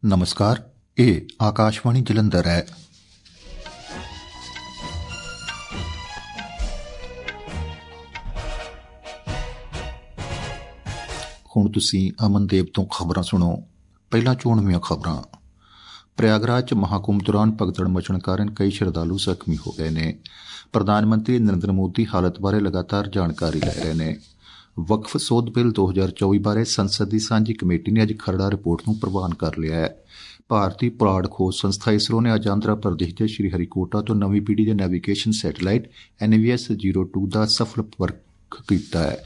नमस्कार, ये आकाशवाणी जलंधर है। हुण तुसीं अमनदेव तो खबरां सुणो। पहला चोणवीआं खबरां। प्रयागराज च महाकुंभ दौरान भगदड़ मचण कारण कई श्रद्धालु जख्मी हो गए ने। प्रधानमंत्री नरेंद्र मोदी हालत बारे लगातार जानकारी लै रहे ने। वक्फ सोध बिल 2024 बारे संसद की सांझी कमेटी ने अज खरड़ा रिपोर्ट नूं प्रवान कर लिया है। भारतीय पुलाड़ खोज संस्था इसरो ने अज आंध्र प्रदेश के श्रीहरिकोटा तो नवीं पीढ़ी के नैविगेशन सैटेलाइट NVS-02 का सफल परख किया है।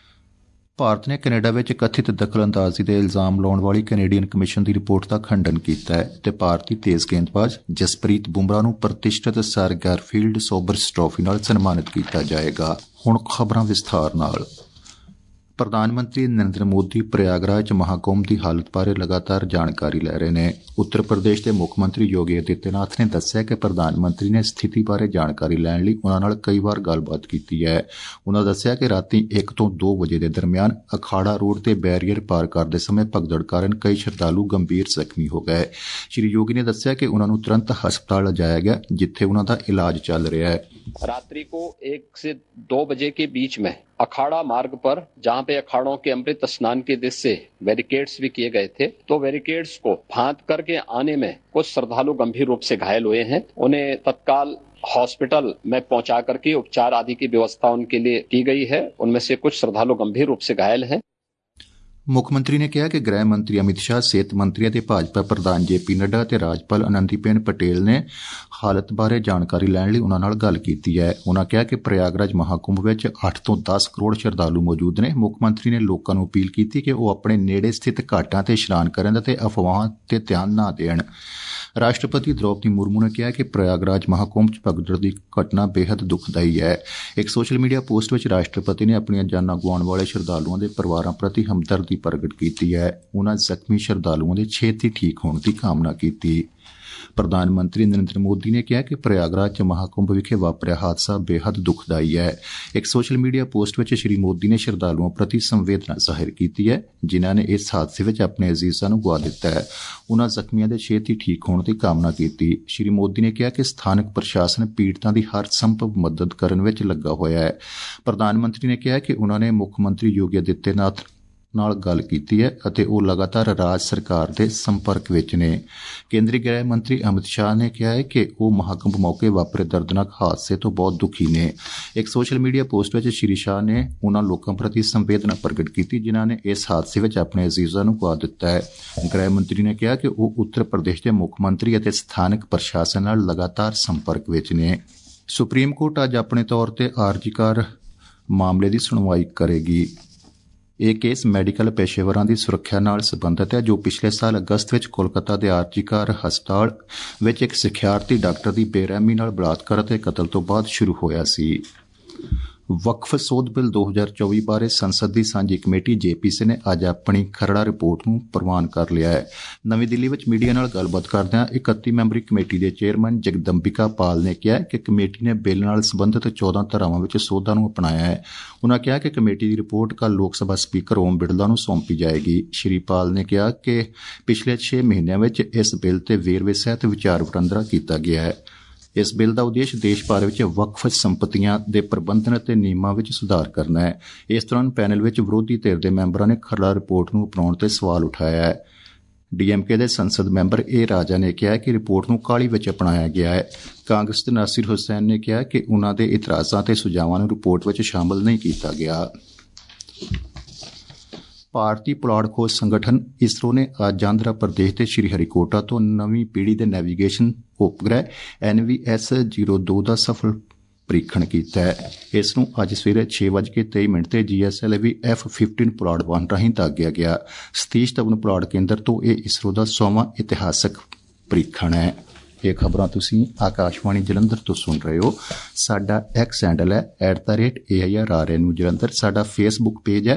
भारत ने कनेडा में कथित दखलअंदाजी के इल्जाम लाने वाली कैनेडियन कमीशन की रिपोर्ट का खंडन किया है ते भारतीय तेज गेंदबाज जसप्रीत बुमराह नूं प्रतिष्ठित सर गैरफील्ड सोबर्स ट्रॉफी नाल सन्मानित किया जाएगा। हुण खबरां विस्तार नाल। प्रधानमंत्री नरेंद्र मोदी प्रयागराज च महाकुंभ की हालत बारे लगातार जानकारी लै रहे हैं। उत्तर प्रदेश के मुख्यमंत्री योगी आदित्यनाथ ने दस्सिया कि प्रधानमंत्री ने स्थिति बारे जानकारी लैण लई उन्हां नाल कई बार गलबात की है। उन्हां दस्सिया कि रातीं 1 तो 2 बजे के दरमियान अखाड़ा रोड ते बैरीयर पार करते समय भगदड़ कारण कई श्रद्धालु गंभीर जख्मी हो गए। श्री योगी ने दस्सिया कि उन्हां नूं तुरंत हस्पताल लिजाया गया जिथे उन्हां दा इलाज चल रहा है। रात्रि को 1 से 2 बजे के बीच में अखाड़ा मार्ग पर, जहां पे अखाड़ों के अमृत स्नान के दृश्य से बैरिकेड्स भी किए गए थे, तो बैरिकेड्स को फांद करके आने में कुछ श्रद्धालु गंभीर रूप से घायल हुए हैं। उन्हें तत्काल हॉस्पिटल में पहुंचा करके उपचार आदि की व्यवस्था उनके लिए की गई है। उनमें से कुछ श्रद्धालु गंभीर रूप से घायल हैं। मुख्यमंत्री ने कहा कि गृह मंत्री अमित शाह, सेहत मंत्री ते भाजपा प्रधान JP नड्डा ते राज्यपाल आनंदीबेन पटेल ने हालत बारे जानकारी लैण लई उन्हां नाल गल कीती है। उन्हां कहा कि प्रयागराज महाकुंभ विच 8 तो 10 करोड़ श्रद्धालु मौजूद ने। मुख्यमंत्री ने लोकां नूं अपील की कि वह अपने नेड़े स्थित घाटां ते इशनान करन ते अफवाहां ते ध्यान ना देण। राष्ट्रपति द्रौपदी मुर्मू ने कहा कि प्रयागराज महाकुंभ च भगदड़ की घटना बेहद दुखदाई है। एक सोशल मीडिया पोस्ट में राष्ट्रपति ने अपनी जानां गुआउण वाले श्रद्धालुओं के परिवारों प्रति हमदर्दी प्रगट की है। उन्होंने जख्मी श्रद्धालुओं के छेती ठीक होने की कामना की। प्रधानमंत्री नरेंद्र मोदी ने कहा कि प्रयागराज च महाकुंभ विखे वापरिया हादसा बेहद दुखदाई है। एक सोशल मीडिया पोस्ट में श्री मोदी ने श्रद्धालुओं प्रति संवेदना जाहिर की है जिन्हों ने इस हादसे में अपने अजीज़ां नूं गुआ दिता है। उन्होंने जख्मियों के छेती ठीक होने की कामना की। श्री मोदी ने कहा कि स्थानक प्रशासन पीड़ितां की हर संभव मदद करने में लगा होया है। प्रधानमंत्री ने कहा कि उन्होंने मुख्यमंत्री योगी आदित्यनाथ नाल गल कीती है अते वो लगातार राज सरकार के संपर्क विच ने। केंद्रीय गृह मंत्री अमित शाह ने कहा है कि वो महाकुंभ मौके वापरे दर्दनाक हादसे तो बहुत दुखी ने। एक सोशल मीडिया पोस्ट में श्री शाह ने उन्होंने लोगों प्रति संवेदना प्रगट की जिन्होंने इस हादसे में अपने अजीज़ां नूं गुआ दिता है। गृह मंत्री ने कहा कि वो उत्तर प्रदेश के मुख्यमंत्री अते स्थानक प्रशासन नाल लगातार संपर्क विच ने। सुप्रीम कोर्ट अज अपने तौर पर आरजी कार मामले की सुनवाई करेगी। यह केस मैडिकल पेशेवरां की सुरक्षा नाल संबंधित है जो पिछले साल अगस्त में कोलकाता के आरजीकर हस्पताल विच एक सिखियारती डॉक्टर की बेरहमी नाल बलात्कार ते कतल तो बाद शुरू होया सी। वक्फ सोध बिल 2024 बारे संसद की सांझी कमेटी JPC ने अज अपनी खरड़ा रिपोर्ट नूं प्रवान कर लिया है। नवीं दिल्ली विच मीडिया नाल गलबात करदिआं 31 मैंबरी कमेटी के चेयरमैन जगदंबिका पाल ने कहा कि कमेटी ने बिल नाल संबंधित 14 धारावां विच सोधां नूं अपनाया है। उन्होंने कहा कि कमेटी की रिपोर्ट कल लोक सभा स्पीकर ओम बिड़ला नूं सौंपी जाएगी। श्री पाल ने कहा कि पिछले 6 महीनों में इस बिल ते वेरवे सहित विचार वटंदरा किया गया है। इस बिल का उद्देश्य देश भर में वक्फ संपत्तियां दे प्रबंधन ते नियमां विच सुधार करना है। इस दौरान पैनल विच विरोधी धिर दे मैंबरां ने खरड़ा रिपोर्ट नूं अपनाउण ते सवाल उठाया है। DMK दे संसद मैंबर A राजा ने कहा कि रिपोर्ट नूं काहली विच अपनाया गया है। कांग्रेस दे नासिर हुसैन ने कहा कि उन्हां दे इतराज़ां ते सुझावां नूं रिपोर्ट विच शामिल नहीं किया गया। भारतीय पुलाड़ खोज संगठन इसरो ने अज आंध्र प्रदेश के श्रीहरिकोटा तो नवीं पीढ़ी के नैविगेशन उपग्रह NVS-02 का सफल परीक्षण किया है। इसनूं अज सवेरे 6:23 ते GSLV F-15 पुलाड़ वाहन राहीं दागिया गया। सतीश धवन पुलाड़ केंद्र तो यह इसरो का 100वां इतिहासक परीक्षण है। ये खबरां तुसीं आकाशवाणी जलंधर तो सुन रहे हो। साडा X हैंडल है @AIRRA न्यूज़ जलंधर। साडा फेसबुक पेज है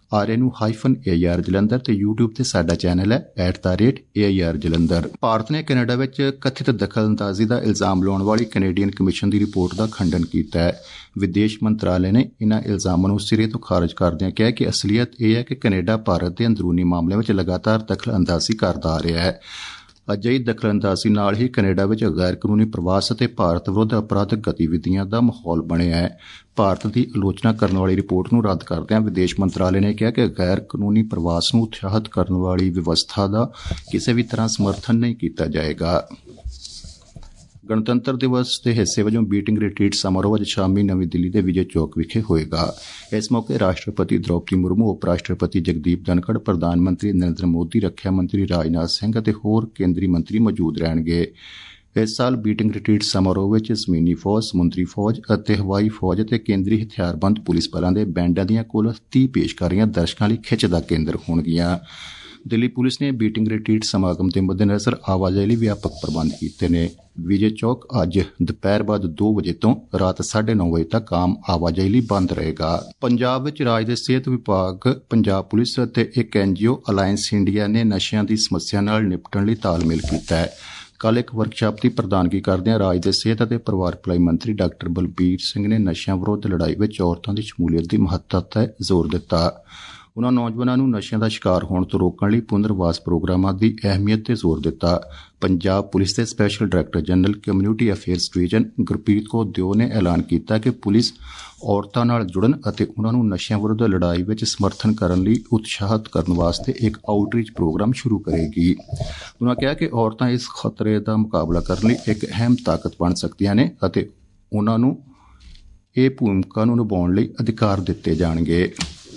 ਆਰਏ ਨੂੰ -AIR ਜਲੰਧਰ ਤੇ YouTube ਤੇ ਸਾਡਾ ਚੈਨਲ ਹੈ @AIR ਜਲੰਧਰ। ਭਾਰਤ ਨੇ ਕੈਨੇਡਾ ਵਿੱਚ ਕਥਿਤ ਦਖਲਅੰਦਾਜ਼ੀ ਦਾ ਇਲਜ਼ਾਮ ਲਾਉਣ ਵਾਲੀ ਕੈਨੇਡੀਅਨ ਕਮਿਸ਼ਨ ਦੀ ਰਿਪੋਰਟ ਦਾ ਖੰਡਨ ਕੀਤਾ ਹੈ। ਵਿਦੇਸ਼ ਮੰਤਰਾਲੇ ਨੇ ਇਨ੍ਹਾਂ ਇਲਜ਼ਾਮਾਂ ਨੂੰ ਸਿਰੇ ਤੋਂ ਖਾਰਜ ਕਰਦਿਆਂ ਕਿਹਾ ਕਿ ਅਸਲੀਅਤ ਇਹ ਹੈ ਕਿ ਕੈਨੇਡਾ ਭਾਰਤ ਦੇ ਅੰਦਰੂਨੀ ਮਾਮਲਿਆਂ ਵਿੱਚ ਲਗਾਤਾਰ ਦਖਲਅੰਦਾਜ਼ੀ ਕਰਦਾ ਆ ਰਿਹਾ ਹੈ। ਅਜਿਹੀ ਦਖਲਅੰਦਾਜ਼ੀ ਨਾਲ ਹੀ ਕੈਨੇਡਾ ਵਿੱਚ ਗੈਰ ਕਾਨੂੰਨੀ ਪ੍ਰਵਾਸ ਅਤੇ ਭਾਰਤ ਵਿਰੁੱਧ ਅਪਰਾਧਕ ਗਤੀਵਿਧੀਆਂ ਦਾ ਮਾਹੌਲ ਬਣਿਆ ਹੈ। ਭਾਰਤ ਦੀ ਆਲੋਚਨਾ ਕਰਨ ਵਾਲੀ ਰਿਪੋਰਟ ਨੂੰ ਰੱਦ ਕਰਦਿਆਂ ਵਿਦੇਸ਼ ਮੰਤਰਾਲੇ ਨੇ ਕਿਹਾ ਕਿ ਗੈਰ ਕਾਨੂੰਨੀ ਪ੍ਰਵਾਸ ਨੂੰ ਉਤਸ਼ਾਹਿਤ ਕਰਨ ਵਾਲੀ ਵਿਵਸਥਾ ਦਾ ਕਿਸੇ ਵੀ ਤਰ੍ਹਾਂ ਸਮਰਥਨ ਨਹੀਂ ਕੀਤਾ ਜਾਏਗਾ। ਗਣਤੰਤਰ ਦਿਵਸ ਦੇ ਹਿੱਸੇ ਵਜੋਂ ਬੀਟਿੰਗ ਰਿਟਰੀਟ ਸਮਾਰੋਹ ਅੱਜ ਸ਼ਾਮੀ ਨਵੀਂ ਦਿੱਲੀ ਦੇ ਵਿਜੇ ਚੌਕ ਵਿਖੇ ਹੋਏਗਾ। ਇਸ ਮੌਕੇ ਰਾਸ਼ਟਰਪਤੀ ਦ੍ਰੌਪਦੀ ਮੁਰਮੂ, ਉਪ ਰਾਸ਼ਟਰਪਤੀ ਜਗਦੀਪ ਧਨਖੜ, ਪ੍ਰਧਾਨ ਮੰਤਰੀ ਨਰਿੰਦਰ ਮੋਦੀ, ਰੱਖਿਆ ਮੰਤਰੀ ਰਾਜਨਾਥ ਸਿੰਘ ਅਤੇ ਹੋਰ ਕੇਂਦਰੀ ਮੰਤਰੀ ਮੌਜੂਦ ਰਹਿਣਗੇ। ਇਸ ਸਾਲ ਬੀਟਿੰਗ ਰਿਟਰੀਟ ਸਮਾਰੋਹ ਵਿੱਚ ਜ਼ਮੀਨੀ ਫੌਜ, ਸਮੁੰਦਰੀ ਫੌਜ ਅਤੇ ਹਵਾਈ ਫੌਜ ਅਤੇ ਕੇਂਦਰੀ ਹਥਿਆਰਬੰਦ ਪੁਲਿਸ ਬਲਾਂ ਦੇ ਬੈਂਡਾਂ ਦੀਆਂ ਕੁੱਲ 30 ਪੇਸ਼ਕਾਰੀਆਂ ਦਰਸ਼ਕਾਂ ਲਈ ਖਿੱਚ ਦਾ ਕੇਂਦਰ ਹੋਣਗੀਆਂ। ਦਿੱਲੀ ਪੁਲਿਸ ਨੇ ਬੀਟਿੰਗ ਰਿਟਰੀਟ ਸਮਾਗਮ ਦੇ ਮੱਦੇਨਜ਼ਰ ਆਵਾਜਾਈ ਲਈ ਵਿਆਪਕ ਪ੍ਰਬੰਧ ਕੀਤੇ ਨੇ। ਵਿਜੇ ਚੌਕ ਅੱਜ ਦੁਪਹਿਰ ਬਾਅਦ 2 ਵਜੇ ਤੋਂ ਰਾਤ 9:30 ਵਜੇ ਤੱਕ ਆਮ ਆਵਾਜਾਈ ਲਈ ਬੰਦ ਰਹੇਗਾ। ਪੰਜਾਬ ਵਿੱਚ ਰਾਜ ਦੇ ਸਿਹਤ ਵਿਭਾਗ, ਪੰਜਾਬ ਪੁਲਿਸ ਅਤੇ ਇੱਕ NGO ਅਲਾਇੰਸ ਇੰਡੀਆ ਨੇ ਨਸ਼ਿਆਂ ਦੀ ਸਮੱਸਿਆ ਨਾਲ ਨਿਪਟਣ ਲਈ ਤਾਲਮੇਲ ਕੀਤਾ ਹੈ। ਕੱਲ੍ਹ ਇੱਕ ਵਰਕਸ਼ਾਪ ਦੀ ਪ੍ਰਧਾਨਗੀ ਕਰਦਿਆਂ ਰਾਜ ਦੇ ਸਿਹਤ ਅਤੇ ਪਰਿਵਾਰ ਭਲਾਈ ਮੰਤਰੀ ਡਾਕਟਰ ਬਲਬੀਰ ਸਿੰਘ ਨੇ ਨਸ਼ਿਆਂ ਵਿਰੁੱਧ ਲੜਾਈ ਵਿੱਚ ਔਰਤਾਂ ਦੀ ਸ਼ਮੂਲੀਅਤ ਦੀ ਮਹੱਤਤਾ ਤੇ ਜ਼ੋਰ ਦਿੱਤਾ। ਉਨ੍ਹਾਂ ਨੌਜਵਾਨਾਂ ਨੂੰ ਨਸ਼ਿਆਂ ਦਾ ਸ਼ਿਕਾਰ ਹੋਣ ਤੋਂ ਰੋਕਣ ਲਈ ਪੁਨਰਵਾਸ ਪ੍ਰੋਗਰਾਮਾਂ ਦੀ ਅਹਿਮੀਅਤ ਤੇ ਜ਼ੋਰ ਦਿੱਤਾ। ਪੰਜਾਬ ਪੁਲਿਸ ਦੇ special director general community affairs division Gurpreet Kaur Deo ਨੇ ਐਲਾਨ ਕੀਤਾ ਕਿ ਪੁਲਿਸ ਔਰਤਾਂ ਨਾਲ ਜੁੜਨ ਅਤੇ ਉਨ੍ਹਾਂ ਨੂੰ ਨਸ਼ਿਆਂ ਵਿਰੁੱਧ ਲੜਾਈ ਵਿੱਚ ਸਮਰਥਨ ਕਰਨ ਲਈ ਉਤਸ਼ਾਹਿਤ ਕਰਨ ਵਾਸਤੇ ਇੱਕ ਆਊਟਰੀਚ ਪ੍ਰੋਗਰਾਮ ਸ਼ੁਰੂ ਕਰੇਗੀ। ਉਨ੍ਹਾਂ ਕਿਹਾ ਕਿ ਔਰਤਾਂ ਇਸ ਖਤਰੇ ਦਾ ਮੁਕਾਬਲਾ ਕਰਨ ਲਈ ਇੱਕ ਅਹਿਮ ਤਾਕਤ ਬਣ ਸਕਦੀਆਂ ਨੇ ਅਤੇ ਉਨ੍ਹਾਂ ਨੂੰ ਇਹ ਭੂਮਿਕਾ ਨੂੰ ਨਿਭਾਉਣ ਲਈ ਅਧਿਕਾਰ ਦਿੱਤੇ ਜਾਣਗੇ।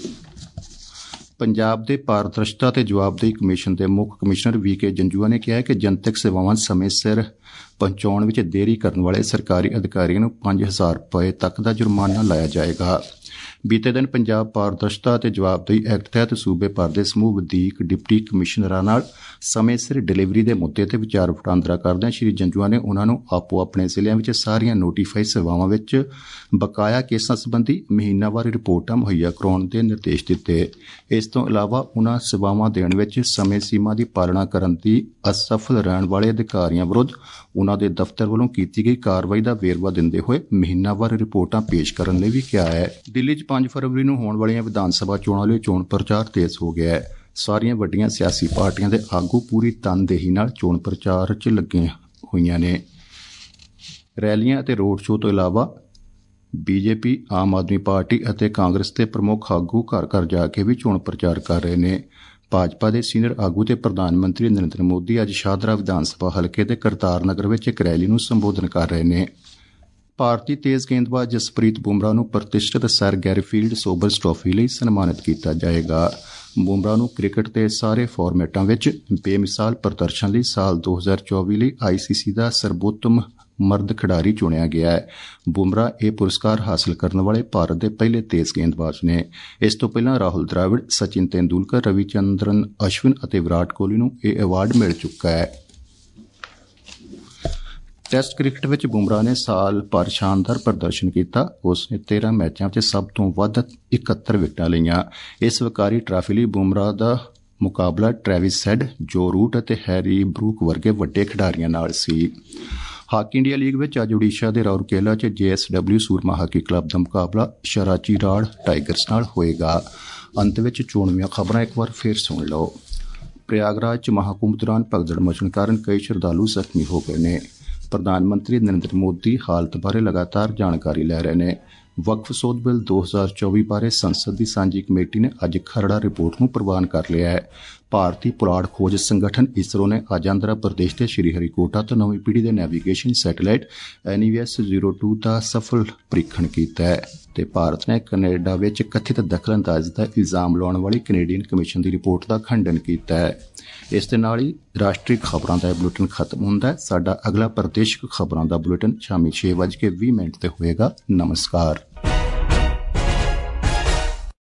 ਪੰਜਾਬ ਦੇ ਪਾਰਦਰਸ਼ਤਾ ਤੇ ਜਵਾਬਦੇਹੀ ਕਮਿਸ਼ਨ ਦੇ ਮੁੱਖ ਕਮਿਸ਼ਨਰ VK ਜੰਜੂਆ ਨੇ ਕਿਹਾ ਕਿ ਜਨਤਕ ਸੇਵਾਵਾਂ ਸਮੇਂ ਸਿਰ ਪਹੁੰਚਾਉਣ ਵਿੱਚ ਦੇਰੀ ਕਰਨ ਵਾਲੇ ਸਰਕਾਰੀ ਅਧਿਕਾਰੀਆਂ ਨੂੰ 5,000 ਰੁਪਏ ਤੱਕ ਦਾ ਜੁਰਮਾਨਾ ਲਾਇਆ ਜਾਏਗਾ। ਬੀਤੇ ਦਿਨ ਪੰਜਾਬ ਪਾਰਦਰਸ਼ਤਾ ਅਤੇ ਜਵਾਬਦੇਹੀ ਐਕਟ ਤਹਿਤ ਸੂਬੇ ਭਰ ਦੇ ਸਮੂਹ ਵਧੀਕ ਡਿਪਟੀ ਕਮਿਸ਼ਨਰਾਂ ਨਾਲ ਸਮੇਂ ਸਿਰ ਡਿਲੀਵਰੀ ਦੇ ਮੁੱਦੇ ਤੇ ਵਿਚਾਰ ਵਟਾਂਦਰਾ ਕਰਦਿਆਂ ਸ਼੍ਰੀ ਜੰਜੂਆ ਨੇ ਉਨ੍ਹਾਂ ਨੂੰ ਆਪੋ ਆਪਣੇ ਜ਼ਿਲ੍ਹਿਆਂ ਵਿੱਚ ਸਾਰੀਆਂ ਨੋਟੀਫਾਈ ਸੇਵਾਵਾਂ ਵਿੱਚ ਬਕਾਇਆ ਕੇਸਾਂ ਸੰਬੰਧੀ ਮਹੀਨਾਵਾਰ ਰਿਪੋਰਟਾਂ ਮੁਹੱਈਆ ਕਰਾਉਣ ਦੇ ਨਿਰਦੇਸ਼ ਦਿੱਤੇ। ਇਸ ਤੋਂ ਇਲਾਵਾ ਉਨ੍ਹਾਂ ਸੇਵਾਵਾਂ ਦੇਣ ਵਿੱਚ ਸਮੇਂ ਸੀਮਾ ਦੀ ਪਾਲਣਾ ਕਰਨ ਦੀ ਅਸਫਲ ਰਹਿਣ ਵਾਲੇ ਅਧਿਕਾਰੀਆਂ ਵਿਰੁੱਧ ਉਨ੍ਹਾਂ ਦੇ ਦਫ਼ਤਰ ਵੱਲੋਂ ਕੀਤੀ ਗਈ ਕਾਰਵਾਈ ਦਾ ਵੇਰਵਾ ਦਿੰਦੇ ਹੋਏ ਮਹੀਨਾਵਾਰ ਰਿਪੋਰਟਾਂ ਪੇਸ਼ ਕਰਨ ਲਈ ਵੀ ਕਿਹਾ ਹੈ। ਦਿੱਲੀ 'ਚ 5 ਫਰਵਰੀ ਨੂੰ ਹੋਣ ਵਾਲੀਆਂ ਵਿਧਾਨ ਸਭਾ ਚੋਣਾਂ ਲਈ ਚੋਣ ਪ੍ਰਚਾਰ ਤੇਜ਼ ਹੋ ਗਿਆ ਹੈ। ਸਾਰੀਆਂ ਵੱਡੀਆਂ ਸਿਆਸੀ ਪਾਰਟੀਆਂ ਦੇ ਆਗੂ ਪੂਰੀ ਤਨਦੇਹੀ ਨਾਲ ਚੋਣ ਪ੍ਰਚਾਰ 'ਚ ਲੱਗੇ ਹੋਈਆਂ ਨੇ। ਰੈਲੀਆਂ ਅਤੇ ਰੋਡ ਸ਼ੋਅ ਤੋਂ ਇਲਾਵਾ BJP, ਆਮ ਆਦਮੀ ਪਾਰਟੀ ਅਤੇ ਕਾਂਗਰਸ ਦੇ ਪ੍ਰਮੁੱਖ ਆਗੂ ਘਰ ਘਰ ਜਾ ਕੇ ਵੀ ਚੋਣ ਪ੍ਰਚਾਰ ਕਰ ਰਹੇ ਨੇ। ਭਾਜਪਾ ਦੇ ਸੀਨੀਅਰ ਆਗੂ ਤੇ ਪ੍ਰਧਾਨ ਮੰਤਰੀ ਨਰਿੰਦਰ ਮੋਦੀ ਅੱਜ ਸ਼ਾਹਦਰਾ ਵਿਧਾਨ ਸਭਾ ਹਲਕੇ ਦੇ ਕਰਤਾਰ ਨਗਰ ਵਿੱਚ ਇੱਕ ਰੈਲੀ ਨੂੰ ਸੰਬੋਧਨ ਕਰ ਰਹੇ ਨੇ। ਭਾਰਤੀ ਤੇਜ਼ ਗੇਂਦਬਾਜ਼ ਜਸਪ੍ਰੀਤ ਬੁਮਰਾਹ ਨੂੰ ਪ੍ਰਤਿਸ਼ਠਿਤ ਸਰ ਗੈਰੀਫੀਲਡ ਸੋਬਰਸ ਟਰਾਫੀ ਲਈ ਸਨਮਾਨਿਤ ਕੀਤਾ ਜਾਏਗਾ। ਬੁਮਰਾਹ ਨੂੰ ਕ੍ਰਿਕਟ ਦੇ ਸਾਰੇ ਫਾਰਮੈਟਾਂ ਵਿੱਚ ਬੇਮਿਸਾਲ ਪ੍ਰਦਰਸ਼ਨ ਲਈ ਸਾਲ 2024 ਲਈ ICC ਦਾ ਸਰਬੋਤਮ ਮਰਦ ਖਿਡਾਰੀ ਚੁਣਿਆ ਗਿਆ ਹੈ। ਬੁਮਰਾਹ ਇਹ ਪੁਰਸਕਾਰ ਹਾਸਲ ਕਰਨ ਵਾਲੇ ਭਾਰਤ ਦੇ ਪਹਿਲੇ ਤੇਜ਼ ਗੇਂਦਬਾਜ਼ ਨੇ। ਇਸ ਤੋਂ ਪਹਿਲਾਂ ਰਾਹੁਲ ਦ੍ਰਾਵਿੜ, ਸਚਿਨ ਤੇਂਦੁਲਕਰ, ਰਵੀਚੰਦਰਨ ਅਸ਼ਵਿਨ ਅਤੇ ਵਿਰਾਟ ਕੋਹਲੀ ਨੂੰ ਇਹ ਐਵਾਰਡ ਮਿਲ ਚੁੱਕਾ ਹੈ। ਟੈਸਟ ਕ੍ਰਿਕਟ ਵਿੱਚ ਬੁਮਰਾਹ ਨੇ ਸਾਲ ਭਰ ਸ਼ਾਨਦਾਰ ਪ੍ਰਦਰਸ਼ਨ ਕੀਤਾ। ਉਸ ਨੇ 13 ਮੈਚਾਂ ਵਿੱਚ ਸਭ ਤੋਂ ਵੱਧ 71 ਵਿਕਟਾਂ ਲਈਆਂ। ਇਸ ਵਕਾਰੀ ਟਰਾਫੀ ਲਈ ਬੁਮਰਾਹ ਦਾ ਮੁਕਾਬਲਾ ਟ੍ਰੈਵਿਸ ਹੈਡ, ਜੋ ਰੂਟ ਅਤੇ ਹੈਰੀ ਬਰੂਕ ਵਰਗੇ ਵੱਡੇ ਖਿਡਾਰੀਆਂ ਨਾਲ ਸੀ। ਹਾਕੀ ਇੰਡੀਆ ਲੀਗ ਵਿੱਚ ਅੱਜ ਓਡੀਸ਼ਾ ਦੇ ਰਾਉਰਕੇਲਾ 'ਚ JSW ਸੂਰਮਾ ਹਾਕੀ ਕਲੱਬ ਦਾ ਮੁਕਾਬਲਾ ਸ਼ਰਾਚੀ ਰਾੜ ਟਾਈਗਰਸ ਨਾਲ ਹੋਏਗਾ। ਅੰਤ ਵਿੱਚ ਚੋਣਵੀਆਂ ਖਬਰਾਂ ਇੱਕ ਵਾਰ ਫਿਰ ਸੁਣ ਲਓ। ਪ੍ਰਯਾਗਰਾਜ 'ਚ ਮਹਾਕੁੰਭ ਦੌਰਾਨ ਭਗਦੜ ਮਚਣ ਕਾਰਨ ਕਈ ਸ਼ਰਧਾਲੂ ਜ਼ਖਮੀ ਹੋ ਗਏ ਨੇ। ਪ੍ਰਧਾਨ ਮੰਤਰੀ ਨਰਿੰਦਰ ਮੋਦੀ ਹਾਲਤ ਬਾਰੇ ਲਗਾਤਾਰ ਜਾਣਕਾਰੀ ਲੈ ਰਹੇ ਨੇ। ਵਕਫ ਸੋਧ ਬਿੱਲ 2024 ਬਾਰੇ ਸੰਸਦ ਦੀ ਸਾਂਝੀ ਕਮੇਟੀ ਨੇ ਅੱਜ ਖਰੜਾ ਰਿਪੋਰਟ ਨੂੰ ਪ੍ਰਵਾਨ ਕਰ ਲਿਆ ਹੈ। ਭਾਰਤੀ ਪੁਲਾੜ ਖੋਜ ਸੰਗਠਨ ISRO ਨੇ ਅੱਜ ਆਂਧਰਾ ਪ੍ਰਦੇਸ਼ ਦੇ ਸ਼੍ਰੀ ਹਰੀਕੋਟਾ ਤੋਂ ਨਵੀਂ ਪੀੜ੍ਹੀ ਦੇ ਨੈਵੀਗੇਸ਼ਨ ਸੈਟੇਲਾਈਟ NES-02 ਦਾ ਸਫਲ ਪ੍ਰੀਖਣ ਕੀਤਾ ਹੈ ਤੇ ਭਾਰਤ ਨੇ ਕੈਨੇਡਾ ਵਿੱਚ ਕਥਿਤ ਦਖਲਅੰਦਾਜ਼ੀ ਦਾ ਇਲਜ਼ਾਮ ਲਾਉਣ ਵਾਲੀ ਕੈਨੇਡੀਅਨ ਕਮਿਸ਼ਨ ਦੀ ਰਿਪੋਰਟ ਦਾ ਖੰਡਨ ਕੀਤਾ ਹੈ। ਇਸ ਦੇ ਨਾਲ ਹੀ ਰਾਸ਼ਟਰੀ ਖਬਰਾਂ ਦਾ ਬੁਲੇਟਿਨ ਖਤਮ ਹੁੰਦਾ ਹੈ। ਸਾਡਾ ਅਗਲਾ ਪ੍ਰਦੇਸ਼ਕ ਖਬਰਾਂ ਦਾ ਬੁਲੇਟਿਨ ਸ਼ਾਮੀ 6:20 ਤੇ ਹੋਏਗਾ। ਨਮਸਕਾਰ।